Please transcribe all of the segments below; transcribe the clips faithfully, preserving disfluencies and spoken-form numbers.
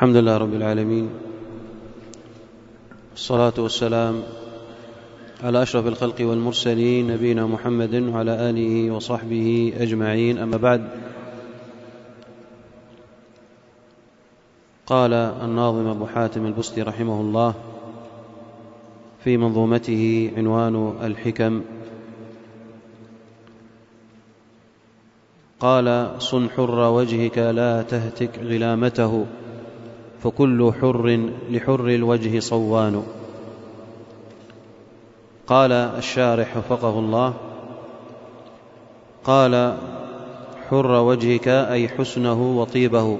الحمد لله رب العالمين، والصلاة والسلام على أشرف الخلق والمرسلين نبينا محمد وعلى آله وصحبه أجمعين. أما بعد، قال الناظم أبو حاتم البستي رحمه الله في منظومته عنوان الحكم، قال: صن حر وجهك لا تهتك غلامته، فكل حر لحر الوجه صوان. قال الشارح وفقه الله: قال: حر وجهك أي حسنه وطيبه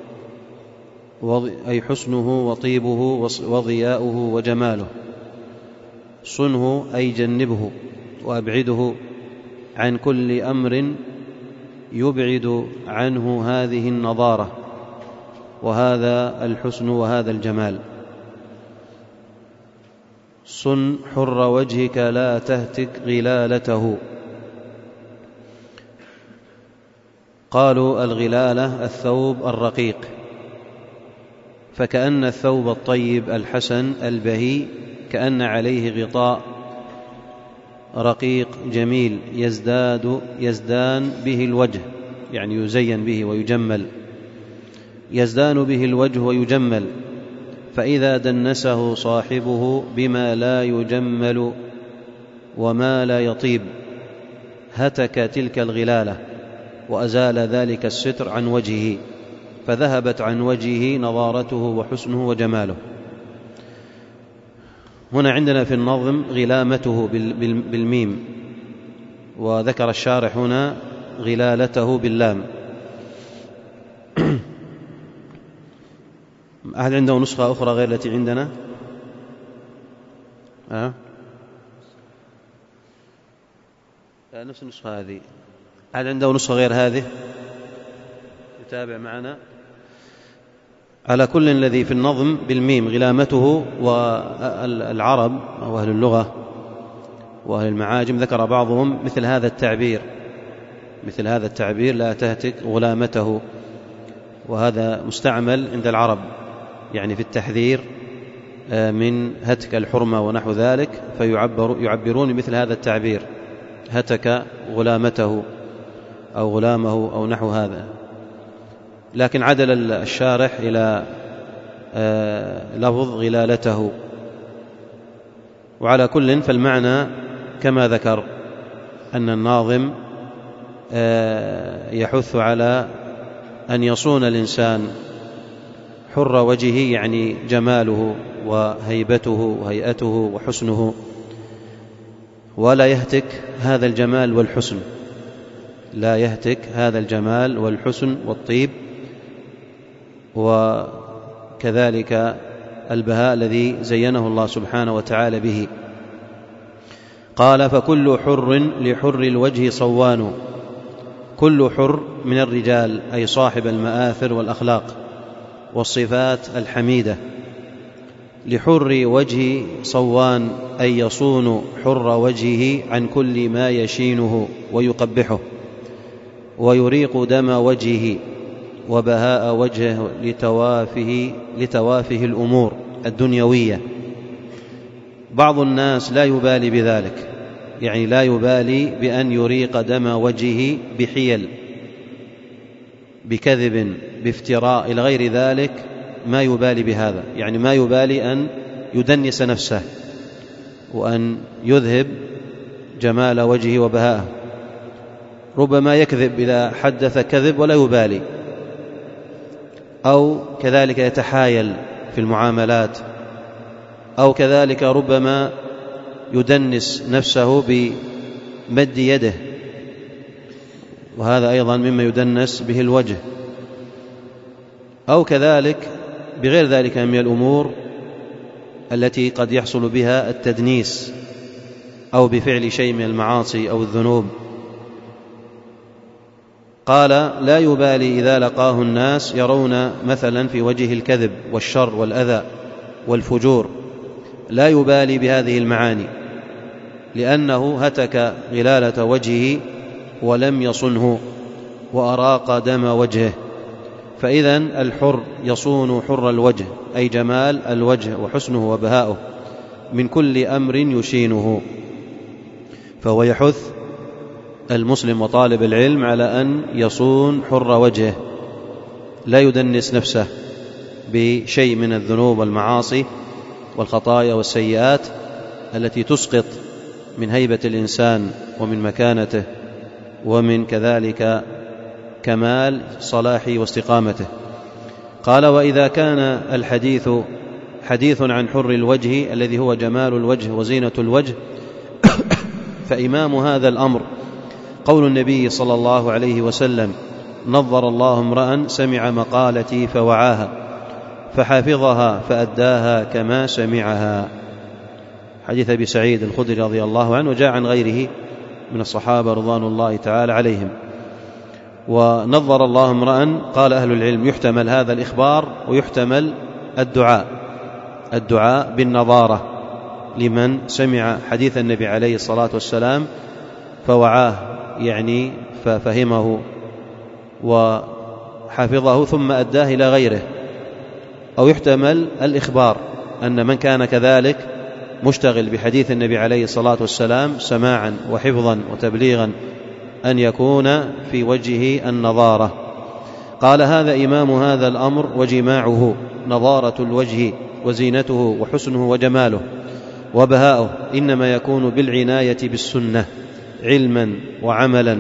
أي حسنه وطيبه وضياؤه وجماله. صنه أي جنبه وأبعده عن كل أمر يبعد عنه هذه النضارة وهذا الحسن وهذا الجمال. صن حر وجهك لا تهتك غلالته. قالوا: الغلالة الثوب الرقيق، فكأن الثوب الطيب الحسن البهي كأن عليه غطاء رقيق جميل يزداد يزدان به الوجه، يعني يزين به ويجمل، يزدان به الوجه ويجمل، فإذا دنسه صاحبه بما لا يجمل وما لا يطيب هتك تلك الغلالة وأزال ذلك الستر عن وجهه، فذهبت عن وجهه نضارته وحسنه وجماله. هنا عندنا في النظم غلامته بالميم، وذكر الشارح هنا غلالته باللام. هل عنده نسخة أخرى غير التي عندنا؟ أه؟ نفس النسخة هذه. هل عنده نسخة غير هذه؟ يتابع معنا. على كل الذي في النظم بالميم غلامته، والعرب أو أهل اللغة وأهل المعاجم ذكر بعضهم مثل هذا التعبير مثل هذا التعبير لا تهتك غلامته، وهذا مستعمل عند العرب يعني في التحذير من هتك الحرمة ونحو ذلك، فيعبر يعبرون مثل هذا التعبير هتك غلامته أو غلامه أو نحو هذا. لكن عدل الشارح إلى لفظ غلالته. وعلى كل فالمعنى كما ذكر أن الناظم يحث على أن يصون الإنسان حر وجهه، يعني جماله وهيبته وهيئته وحسنه، ولا يهتك هذا الجمال والحسن لا يهتك هذا الجمال والحسن والطيب، وكذلك البهاء الذي زينه الله سبحانه وتعالى به. قال: فكل حر لحر الوجه صوان. كل حر من الرجال أي صاحب المآثر والأخلاق والصفات الحميدة. لحر وجه صوان أي يصون حر وجهه عن كل ما يشينه ويقبحه ويريق دم وجهه وبهاء وجهه لتوافه, لتوافه الأمور الدنيوية. بعض الناس لا يبالي بذلك، يعني لا يبالي بأن يريق دم وجهه بحيل، بكذب، بافتراء إلى غير ذلك، ما يبالي بهذا، يعني ما يبالي أن يدنس نفسه وأن يذهب جمال وجهه وبهاءه. ربما يكذب إذا حدث كذب ولا يبالي، أو كذلك يتحايل في المعاملات، أو كذلك ربما يدنس نفسه بمد يده، وهذا أيضا مما يدنس به الوجه، أو كذلك بغير ذلك من الأمور التي قد يحصل بها التدنيس، أو بفعل شيء من المعاصي أو الذنوب. قال: لا يبالي إذا لقاه الناس يرون مثلا في وجه الكذب والشر والأذى والفجور، لا يبالي بهذه المعاني، لأنه هتك غلالة وجهه ولم يصنه وأراق دم وجهه، فإذن الحر يصون حر الوجه، أي جمال الوجه وحسنه وبهاؤه، من كل أمر يشينه. فهو يحث المسلم وطالب العلم على أن يصون حر وجهه، لا يدنس نفسه بشيء من الذنوب والمعاصي والخطايا والسيئات التي تسقط من هيبة الإنسان ومن مكانته ومن كذلك كمال صلاحه واستقامته. قال: وإذا كان الحديث حديث عن حر الوجه الذي هو جمال الوجه وزينة الوجه، فإمام هذا الأمر قول النبي صلى الله عليه وسلم: نظر الله امرأ سمع مقالتي فوعاها فحافظها فأداها كما سمعها. حديث أبي سعيد الخدري رضي الله عنه، وجاء عن غيره من الصحابة رضوان الله تعالى عليهم. ونظر الله امرأ، قال أهل العلم يحتمل هذا الإخبار ويحتمل الدعاء الدعاء بالنظارة لمن سمع حديث النبي عليه الصلاة والسلام فوعاه، يعني ففهمه وحفظه ثم أداه إلى غيره. أو يحتمل الإخبار أن من كان كذلك مشتغل بحديث النبي عليه الصلاة والسلام سماعا وحفظا وتبليغا أن يكون في وجهه النظارة. قال: هذا إمام هذا الأمر وجماعه، نظارة الوجه وزينته وحسنه وجماله وبهاؤه إنما يكون بالعناية بالسنة علما وعملا.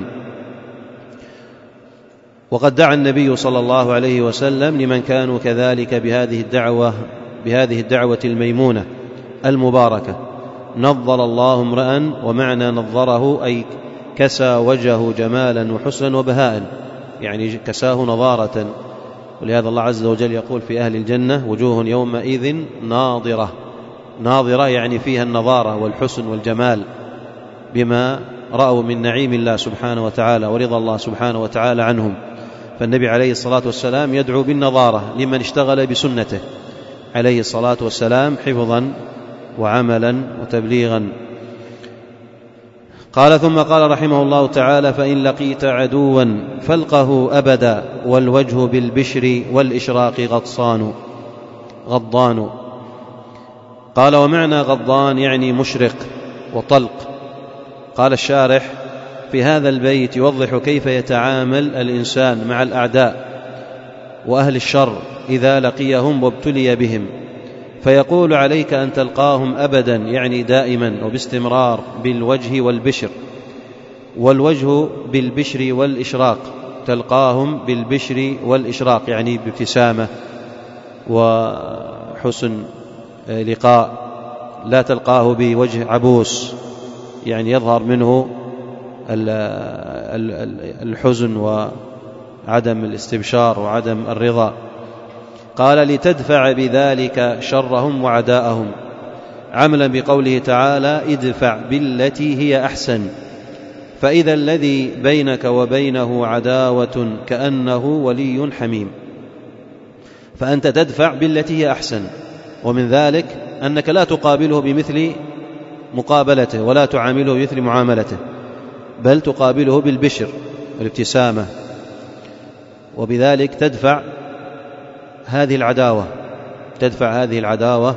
وقد دعا النبي صلى الله عليه وسلم لمن كانوا كذلك بهذه الدعوة بهذه الدعوة الميمونة المباركة: نظر الله امرأ، ومعنى نظره أي كسى وجهه جمالا وحسنا وبهاء، يعني كساه نظارة. ولهذا الله عز وجل يقول في أهل الجنة: وجوه يومئذ ناظرة. ناظرة يعني فيها النظارة والحسن والجمال بما رأوا من نعيم الله سبحانه وتعالى ورضا الله سبحانه وتعالى عنهم. فالنبي عليه الصلاة والسلام يدعو بالنظارة لمن اشتغل بسنته عليه الصلاة والسلام حفظا وعملا وتبليغا. قال: ثم قال رحمه الله تعالى: فإن لقيت عدوا فالقه أبدا والوجه بالبشر والإشراق غطسان غضان. قال: ومعنى غضان يعني مشرق وطلق. قال الشارح في هذا البيت يوضح كيف يتعامل الإنسان مع الأعداء وأهل الشر إذا لقيهم وابتلي بهم، فيقول: عليك أن تلقاهم أبدا يعني دائما وباستمرار بالوجه والبشر. والوجه بالبشر والإشراق، تلقاهم بالبشر والإشراق يعني بابتسامة وحسن لقاء، لا تلقاه بوجه عبوس يعني يظهر منه الحزن وعدم الاستبشار وعدم الرضا. قال: لتدفع بذلك شرهم وعداءهم، عملا بقوله تعالى: ادفع بالتي هي أحسن. فإذا الذي بينك وبينه عداوة كأنه ولي حميم، فأنت تدفع بالتي هي أحسن، ومن ذلك أنك لا تقابله بمثل مقابلته ولا تعامله بمثل معاملته، بل تقابله بالبشر والابتسامة، وبذلك تدفع هذه العداوة تدفع هذه العداوة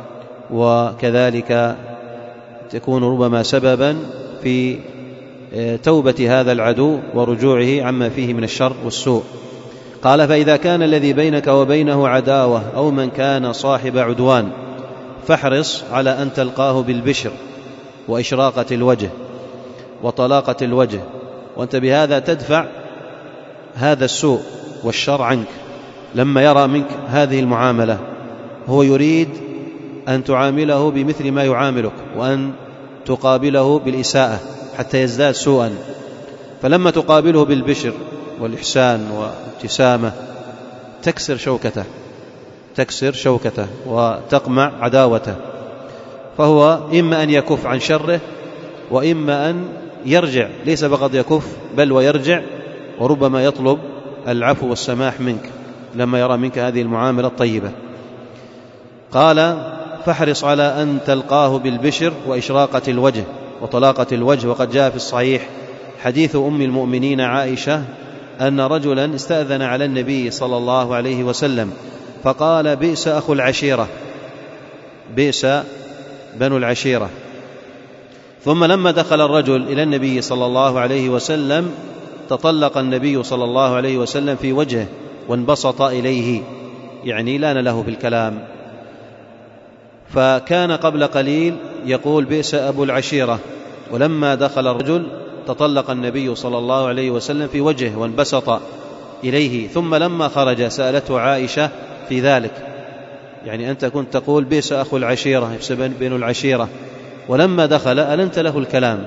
وكذلك تكون ربما سببا في توبة هذا العدو ورجوعه عما فيه من الشر والسوء. قال: فإذا كان الذي بينك وبينه عداوة أو من كان صاحب عدوان فاحرص على أن تلقاه بالبشر وإشراقة الوجه وطلاقة الوجه، وأنت بهذا تدفع هذا السوء والشر عنك. لما يرى منك هذه المعاملة هو يريد أن تعامله بمثل ما يعاملك وأن تقابله بالإساءة حتى يزداد سوءا، فلما تقابله بالبشر والإحسان وابتسامة تكسر شوكته تكسر شوكته وتقمع عداوته، فهو إما أن يكف عن شره وإما أن يرجع، ليس فقط يكف بل ويرجع، وربما يطلب العفو والسماح منك لما يرى منك هذه المعاملة الطيبة. قال: فاحرص على أن تلقاه بالبشر وإشراقة الوجه وطلاقة الوجه. وقد جاء في الصحيح حديث أم المؤمنين عائشة أن رجلا استأذن على النبي صلى الله عليه وسلم فقال بئس أخو العشيرة، بئس بنو العشيرة. ثم لما دخل الرجل إلى النبي صلى الله عليه وسلم تطلق النبي صلى الله عليه وسلم في وجهه وانبسط إليه، يعني لان له في الكلام. فكان قبل قليل يقول بئس أبو العشيرة، ولما دخل الرجل تطلق النبي صلى الله عليه وسلم في وجهه وانبسط إليه. ثم لما خرج سألته عائشة في ذلك، يعني أنت كنت تقول بئس أخو العشيرة بين العشيرة، ولما دخل ألنت له الكلام.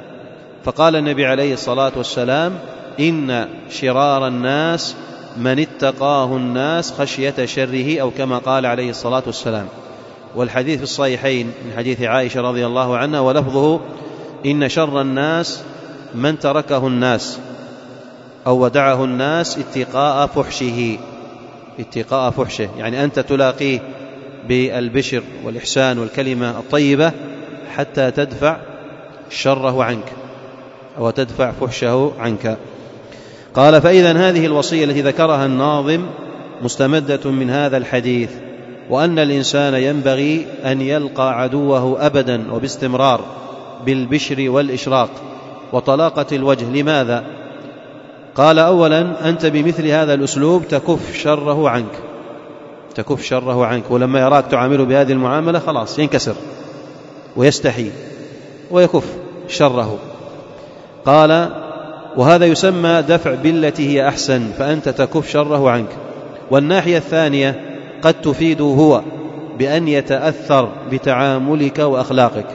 فقال النبي عليه الصلاة والسلام إن شرار الناس من اتقاه الناس خشية شره، أو كما قال عليه الصلاة والسلام. والحديث في الصحيحين من حديث عائشة رضي الله عنها ولفظه إن شر الناس من تركه الناس أو ودعه الناس اتقاء فحشه، اتقاء فحشه، يعني أنت تلاقيه بالبشر والإحسان والكلمة الطيبة حتى تدفع شره عنك أو تدفع فحشه عنك. قال فإذن هذه الوصية التي ذكرها الناظم مستمدة من هذا الحديث، وأن الإنسان ينبغي أن يلقى عدوه أبدا وباستمرار بالبشر والإشراق وطلاقة الوجه. لماذا؟ قال أولا أنت بمثل هذا الأسلوب تكف شره عنك، تكف شره عنك، ولما يراك تعامله بهذه المعاملة خلاص ينكسر ويستحي ويكف شره. قال وهذا يسمى دفع بالتي هي أحسن، فأنت تكف شره عنك. والناحية الثانية قد تفيده هو بأن يتأثر بتعاملك وأخلاقك.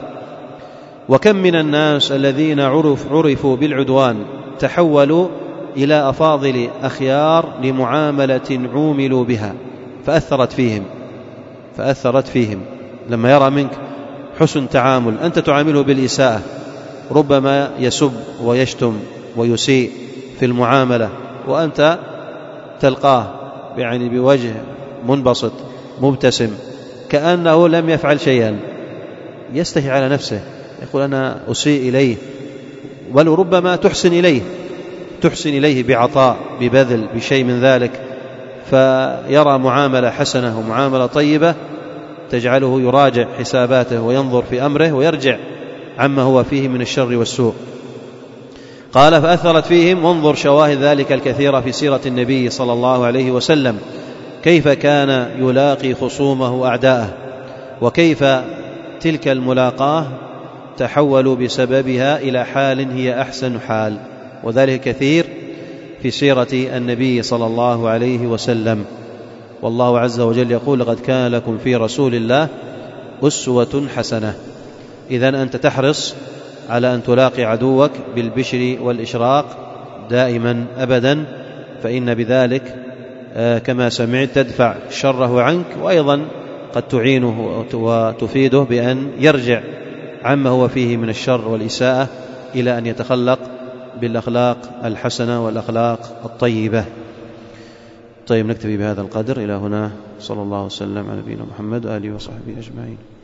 وكم من الناس الذين عرف عرفوا بالعدوان تحولوا إلى أفاضل أخيار لمعاملة عوملوا بها فأثرت فيهم فأثرت فيهم لما يرى منك حسن تعامل، أنت تعامله بالإساءة، ربما يسب ويشتم ويسيء في المعاملة، وأنت تلقاه يعني بوجه منبسط مبتسم كأنه لم يفعل شيئا، يستحي على نفسه، يقول أنا أسيء إليه، بل ربما تحسن إليه تحسن إليه بعطاء ببذل بشيء من ذلك، فيرى معاملة حسنة ومعاملة طيبة تجعله يراجع حساباته وينظر في أمره ويرجع عما هو فيه من الشر والسوء. قال فأثرت فيهم. وانظر شواهد ذلك الكثيرة في سيرة النبي صلى الله عليه وسلم، كيف كان يلاقي خصومه أعداءه، وكيف تلك الملاقاة تحولوا بسببها إلى حال هي أحسن حال، وذلك كثير في سيرة النبي صلى الله عليه وسلم. والله عز وجل يقول لقد كان لكم في رسول الله أسوة حسنة. إذن أنت تحرص على أن تلاقي عدوك بالبشر والإشراق دائما أبدا، فإن بذلك كما سمعت تدفع شره عنك، وأيضا قد تعينه وتفيده بأن يرجع عما هو فيه من الشر والإساءة إلى أن يتخلق بالأخلاق الحسنة والأخلاق الطيبة. طيب نكتفي بهذا القدر إلى هنا. صلى الله وسلم على نبينا محمد وآله وصحبه أجمعين.